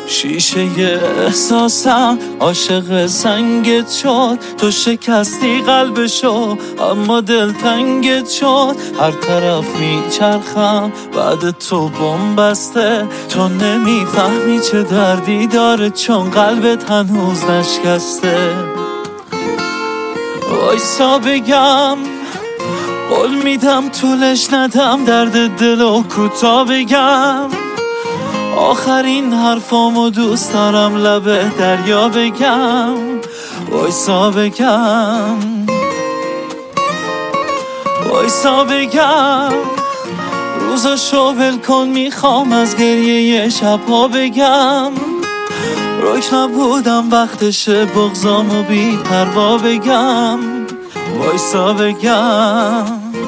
شیشه احساسم عاشق سنگت شد، تو شکستی قلبشو اما دل تنگت شد. هر طرف میچرخم بعد تو بمبسته، تو نمیفهمی چه دردی داره چون قلبت هنوز نشکسته. وایسا بگم، قول میدم طولش ندم، درد دلو کوتاه بگم. آخرین حرفامو دوست دارم لب دریا بگم. وایسا بگم، وایسا بگم، روزاشو ول کن، میخوام از گریه شبها بگم. روک نبودم وقتشه بغضامو بی پروا بگم. وایسا بگم.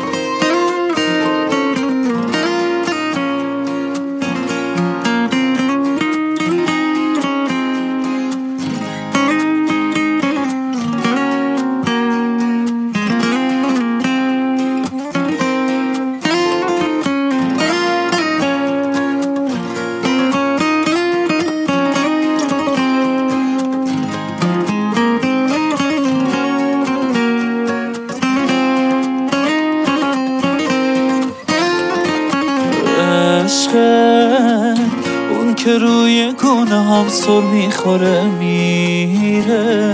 اون که روی گونه هم سر میخوره میره.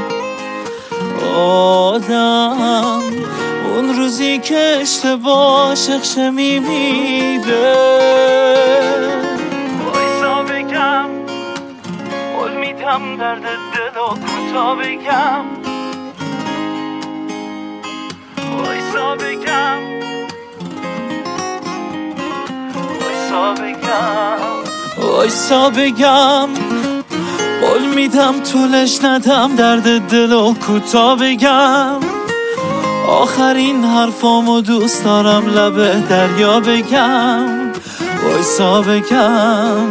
آدم اون روزی که اشتباه شخشه میمیره. وایسا بگم، قول میدم درد دلو کوتاه بگم. وایسا بگم، وایسا بگم، قول میدم طولش ندم، درد دلو کوتاه بگم. آخرین حرفامو دوست دارم لب دریا بگم. وایسا بگم،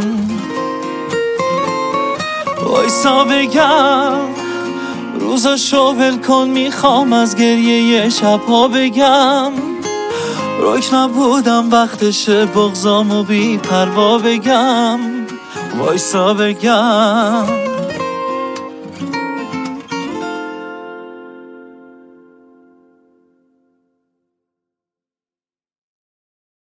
وایسا بگم، روزاشو ول کن، میخوام از گریه شبها بگم. روک نبودم وقتشه بغضامو بی پروا بگم. وایسا بگم.